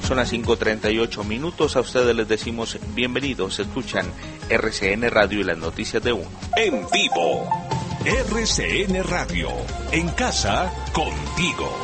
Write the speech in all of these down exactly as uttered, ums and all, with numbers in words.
Son las cinco treinta y ocho minutos, a ustedes les decimos bienvenidos, escuchan R C N Radio y las noticias de uno. En vivo, R C N Radio, en casa, contigo.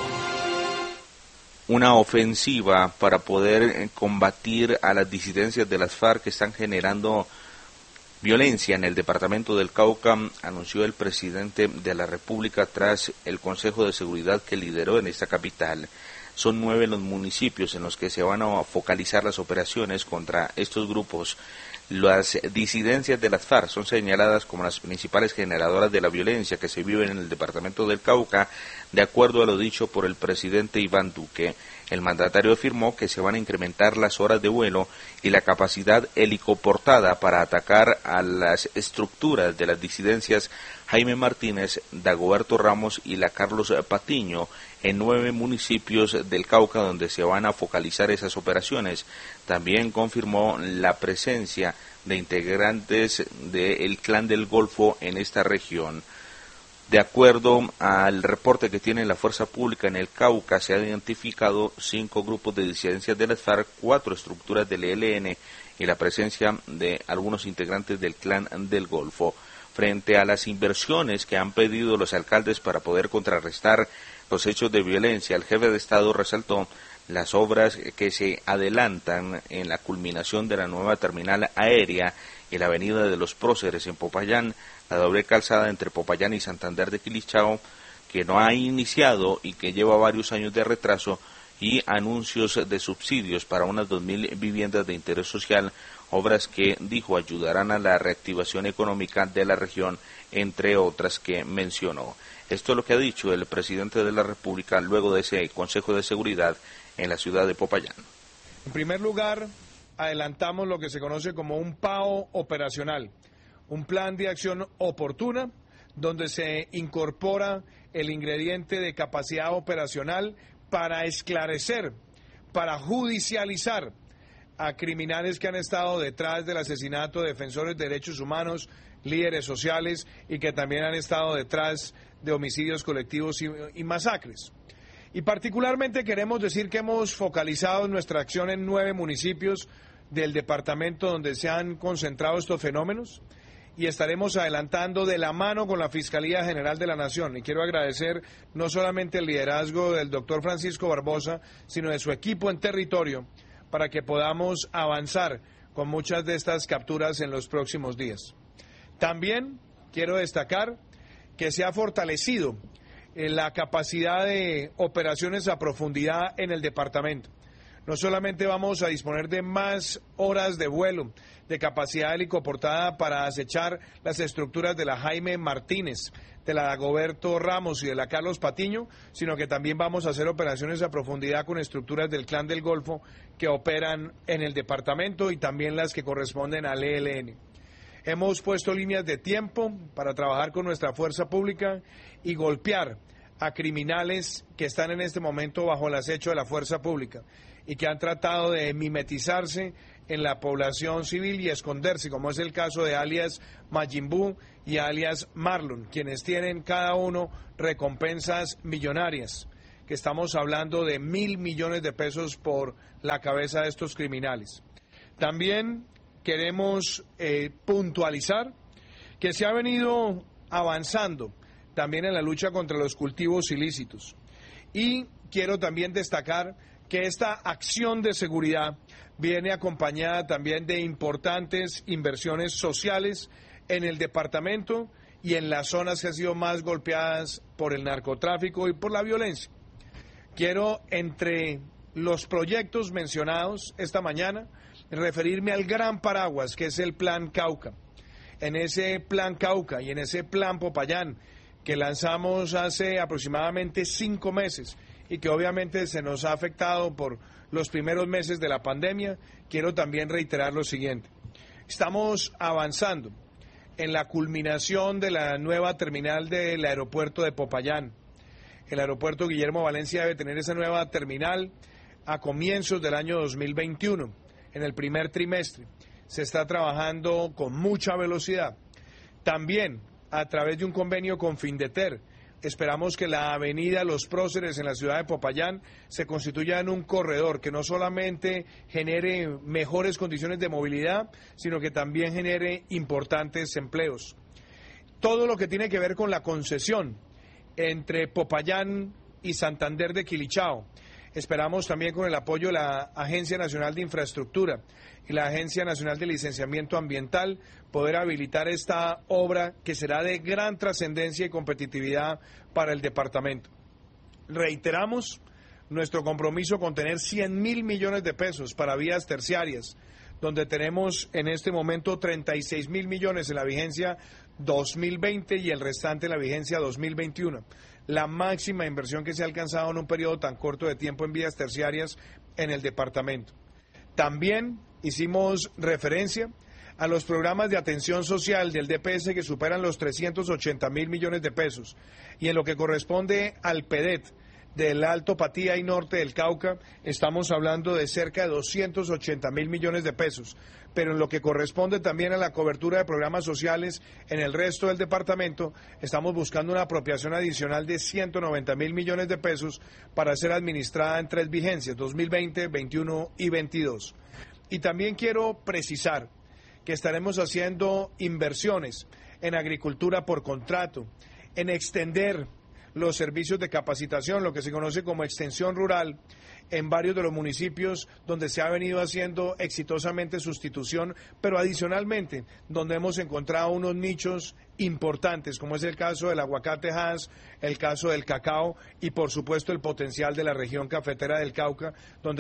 Una ofensiva para poder combatir a las disidencias de las FARC que están generando violencia en el departamento del Cauca, anunció el presidente de la República tras el Consejo de Seguridad que lideró en esta capital. Son nueve los municipios en los que se van a focalizar las operaciones contra estos grupos. Las disidencias de las FARC son señaladas como las principales generadoras de la violencia que se vive en el departamento del Cauca, de acuerdo a lo dicho por el presidente Iván Duque. El mandatario afirmó que se van a incrementar las horas de vuelo y la capacidad helicoportada para atacar a las estructuras de las disidencias Jaime Martínez, Dagoberto Ramos y la Carlos Patiño en nueve municipios del Cauca donde se van a focalizar esas operaciones. También confirmó la presencia de integrantes del Clan del Golfo en esta región. De acuerdo al reporte que tiene la Fuerza Pública en el Cauca, se han identificado cinco grupos de disidencias de las FARC, cuatro estructuras del E L N y la presencia de algunos integrantes del Clan del Golfo. Frente a las inversiones que han pedido los alcaldes para poder contrarrestar los hechos de violencia, el jefe de Estado resaltó las obras que se adelantan en la culminación de la nueva terminal aérea y la avenida de los Próceres en Popayán, la doble calzada entre Popayán y Santander de Quilichao, que no ha iniciado y que lleva varios años de retraso, y anuncios de subsidios para unas dos mil viviendas de interés social, obras que, dijo, ayudarán a la reactivación económica de la región, entre otras que mencionó. Esto es lo que ha dicho el presidente de la República luego de ese Consejo de Seguridad en la ciudad de Popayán. En primer lugar, adelantamos lo que se conoce como un P A O operacional, un plan de acción oportuna, donde se incorpora el ingrediente de capacidad operacional para esclarecer, para judicializar a criminales que han estado detrás del asesinato de defensores de derechos humanos, líderes sociales y que también han estado detrás de homicidios colectivos y, y masacres. Y particularmente queremos decir que hemos focalizado nuestra acción en nueve municipios del departamento donde se han concentrado estos fenómenos, y estaremos adelantando de la mano con la Fiscalía General de la Nación. Y quiero agradecer no solamente el liderazgo del doctor Francisco Barbosa, sino de su equipo en territorio, para que podamos avanzar con muchas de estas capturas en los próximos días. También quiero destacar que se ha fortalecido la capacidad de operaciones a profundidad en el departamento. No solamente vamos a disponer de más horas de vuelo, de capacidad helicoportada para acechar las estructuras de la Jaime Martínez, de la Dagoberto Ramos y de la Carlos Patiño, sino que también vamos a hacer operaciones a profundidad con estructuras del Clan del Golfo que operan en el departamento y también las que corresponden al E L N. Hemos puesto líneas de tiempo para trabajar con nuestra fuerza pública y golpear a criminales que están en este momento bajo el acecho de la fuerza pública y que han tratado de mimetizarse en la población civil y esconderse, como es el caso de alias Majin Buu y alias Marlon, quienes tienen cada uno recompensas millonarias, que estamos hablando de mil millones de pesos por la cabeza de estos criminales. También queremos eh, puntualizar que se ha venido avanzando también en la lucha contra los cultivos ilícitos. Y quiero también destacar que esta acción de seguridad viene acompañada también de importantes inversiones sociales en el departamento y en las zonas que han sido más golpeadas por el narcotráfico y por la violencia. Quiero, entre los proyectos mencionados esta mañana, referirme al gran paraguas que es el Plan Cauca. En ese Plan Cauca y en ese Plan Popayán que lanzamos hace aproximadamente cinco meses y que obviamente se nos ha afectado por los primeros meses de la pandemia, quiero también reiterar lo siguiente. Estamos avanzando en la culminación de la nueva terminal del aeropuerto de Popayán. El aeropuerto Guillermo Valencia debe tener esa nueva terminal a comienzos del año dos mil veintiuno, en el primer trimestre. Se está trabajando con mucha velocidad. También, a través de un convenio con Findeter, Esperamos que la avenida Los Próceres en la ciudad de Popayán se constituya en un corredor que no solamente genere mejores condiciones de movilidad, sino que también genere importantes empleos. Todo lo que tiene que ver con la concesión entre Popayán y Santander de Quilichao. Esperamos también con el apoyo de la Agencia Nacional de Infraestructura y la Agencia Nacional de Licenciamiento Ambiental poder habilitar esta obra que será de gran trascendencia y competitividad para el departamento. Reiteramos nuestro compromiso con tener cien mil millones de pesos para vías terciarias, donde tenemos en este momento treinta y seis mil millones en la vigencia dos mil veinte y el restante en la vigencia dos mil veintiuno. La máxima inversión que se ha alcanzado en un periodo tan corto de tiempo en vías terciarias en el departamento. También hicimos referencia a los programas de atención social del D P S que superan los trescientos ochenta mil millones de pesos y en lo que corresponde al P E D E T del Alto Patía y Norte del Cauca estamos hablando de cerca de doscientos ochenta mil millones de pesos, pero en lo que corresponde también a la cobertura de programas sociales en el resto del departamento estamos buscando una apropiación adicional de ciento noventa mil millones de pesos para ser administrada en tres vigencias, dos mil veinte, veintiuno y veintidós. Y también quiero precisar que estaremos haciendo inversiones en agricultura por contrato, en extender los servicios de capacitación, lo que se conoce como extensión rural, en varios de los municipios donde se ha venido haciendo exitosamente sustitución, pero adicionalmente donde hemos encontrado unos nichos importantes, como es el caso del aguacate Hass, el caso del cacao y por supuesto el potencial de la región cafetera del Cauca, donde